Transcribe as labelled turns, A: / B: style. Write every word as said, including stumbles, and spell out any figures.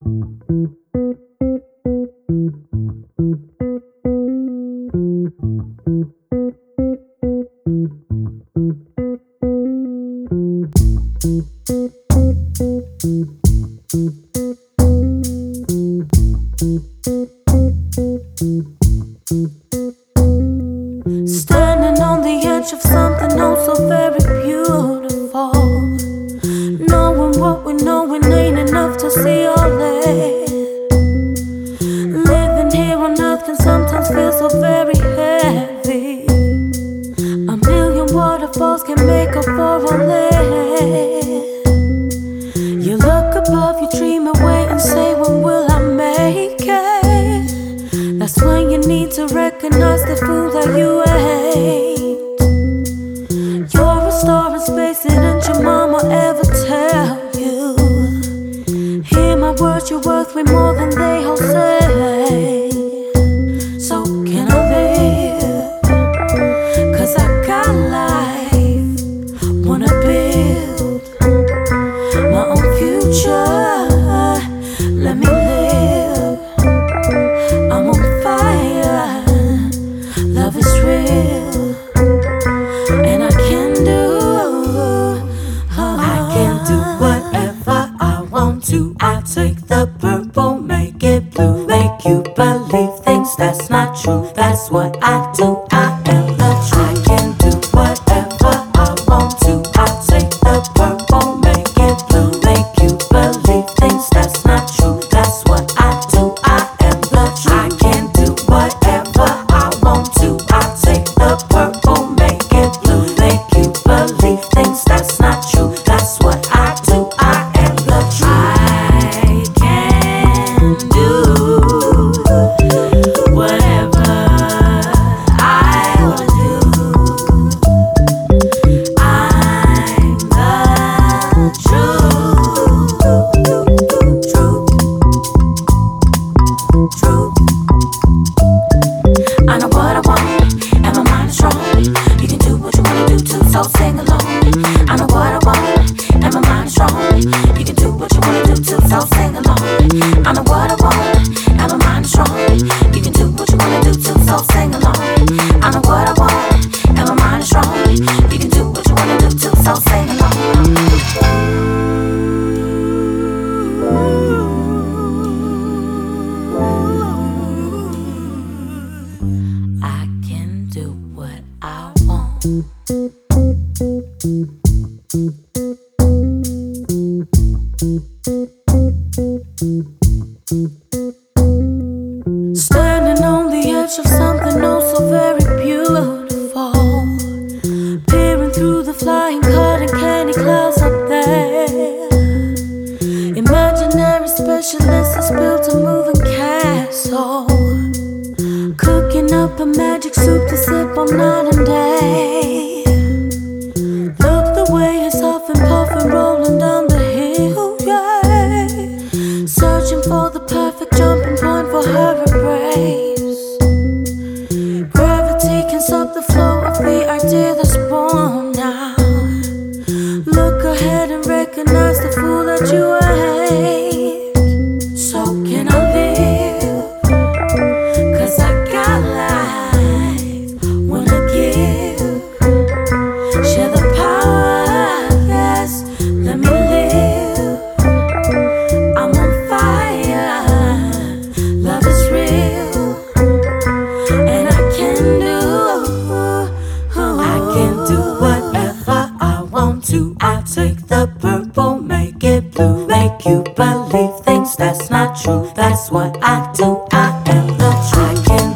A: Standing on the edge of something oh so very beautiful, knowing what we know it ain't enough to see all it. Living here on earth can sometimes feel so very heavy. A million waterfalls can make up for all it. You look above, you dream away and say, when will I make it? That's when you need to recognize the fool that you ain't. You're a star in space, didn't your mama ever tell you? Hear my words, you're worth way more than they all say. So can I live? Cause I got life. Wanna build my own future. Let me live. I'm on fire. Love is real. And I can do
B: I can do whatever I want to. I'll take the purple, make it blue, make you believe things that's not true. That's what I do. I am the truth. I can do whatever I want to. I'll take the purple, make it blue, make you believe things that's not true. That's what I do. I am the truth. I can do whatever I want to. I'll take the purple, make it blue, make you believe things that's not true. That's what I do. I am the truth.
A: I can do whatever I wanna do. I'm the truth, truth, truth. I know what I want, and my mind is strong. You can do what you wanna do too, so sing along. I know what I want, and my mind is strong. You can do what you wanna do too, so sing along. I know what I want, and my mind is strong. You can do what you wanna do too, so sing along. I know what I want, and my mind is strong. You can do what you wanna do too, so sing along. I can do what I want. Standing on the edge of something oh so very beautiful, peering through the flying cotton candy clouds up there. Imaginary specialists has built a moving castle, cooking up a magic soup to sip on night and day. Look the way it's huffing, puffing, rolling down the hill, yeah. Searching for the perfect jumping point for her embrace. Gravity can stop the flow of the idea that's born now. Look ahead and recognize the fool that you ain't. So can I live? Cause I got life. Wanna give, share the power, yes. Let me live. I'm on fire. Love is real. And I can do
B: I can do whatever I want to. I'll take the purple, make it blue, make you believe things that's not true. That's what I do. I am the truth. I can